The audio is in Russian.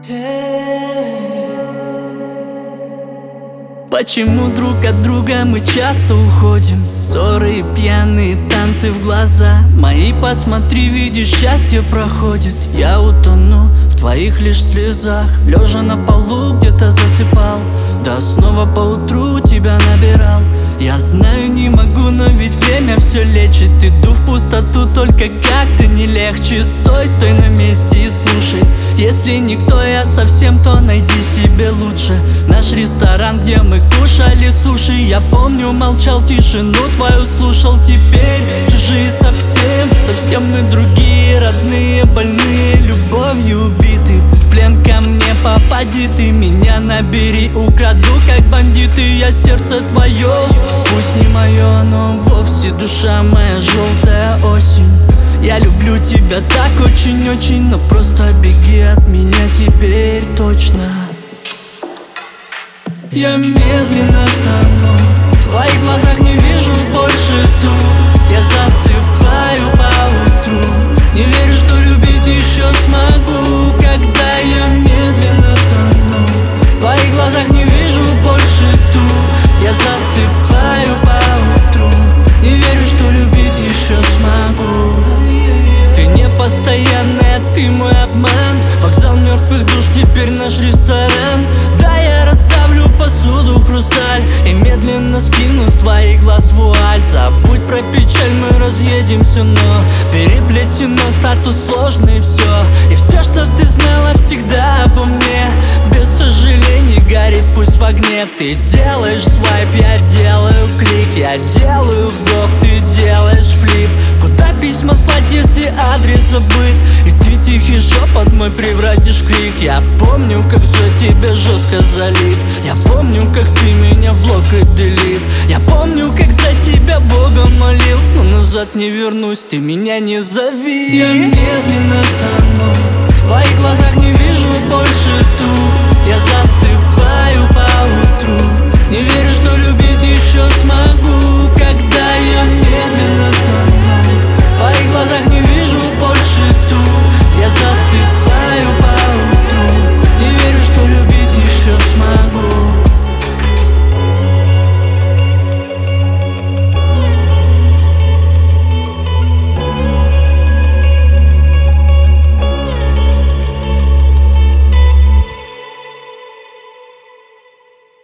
Почему друг от друга мы часто уходим? Ссоры и пьяные танцы в глаза мои, посмотри, видишь, счастье проходит. Я утону в твоих лишь слезах, лежа на полу где-то засыпал, да снова поутру тебя набирал. Я знаю, не могу, но ведь время все лечит. Иду в пустоту, только как-то не легче. Стой на месте и слушай. Если никто, я совсем, то найди себе лучше. Наш ресторан, где мы кушали суши. Я помню, молчал, тишину твою слушал. Теперь чужие совсем мы другие. Родные, больные, любовью убиты. В плен ко мне попади, ты меня набери. Украду, как бандиты, я сердце твое. Пусть не мое, но вовсе душа моя, желтая осень. Я люблю тебя так очень-очень, но просто беги от меня теперь точно. Я медленно тону, в твоих глазах не вижу больше ту. Я засыпаю поутру, не верю, что любить еще смогу. Когда я медленно тону, в твоих глазах не вижу больше ту. Я засыпаю поутру, не верю, что любить еще смогу. Ты не постоянная, ты мой обман. Вокзал мертвых душ, теперь наш ресторан. Да, я расставлю посуду, хрусталь и медленно скину с твоих глаз вуаль. Забудь про печаль, мы разъедемся, но переплетено, статус сложный, все. И все, что ты знала всегда обо мне, без сожалений горит, пусть в огне. Ты делаешь свайп, я делаю клик. Я делаю вдох, ты делаешь флип. Куда письма слать, если адрес забыт? И ты тихий шепот мой превратишь в крик. Я помню, как же тебе жестко залип. Я помню, как ты меня в блок и делит. Я помню, как за тебя Бога молил. Но назад не вернусь, ты меня не зови. Я медленно тону, в твоих глазах не вижу больше ту. Я засыпаю поутру, не верю, что любить еще смогу.